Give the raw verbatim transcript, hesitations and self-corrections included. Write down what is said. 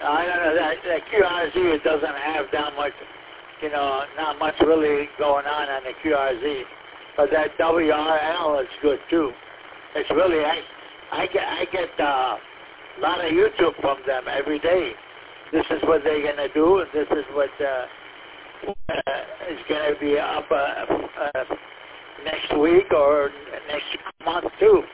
I don't know, that, that Q R Z, it doesn't have that much, you know, not much really going on on the Q R Z. But that W R L is good too. It's really, I, I get, I get uh, a lot of YouTube from them every day. This is what they're going to do, and this is what uh, uh, is going to be up uh, uh, next week or next month too.